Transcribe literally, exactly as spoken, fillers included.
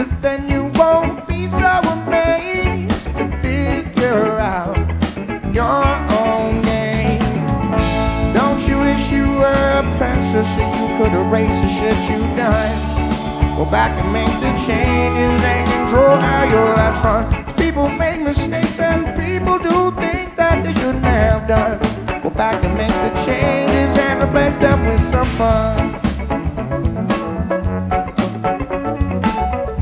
practice, then you won't be so amazed to figure out your own game. Don't you wish you were a pencil so you could erase the shit you've done? Go back and make the changes and control how your life's run. 'Cause people make mistakes and people do things that they shouldn't have done. Go back and make the changes and replace them with some fun.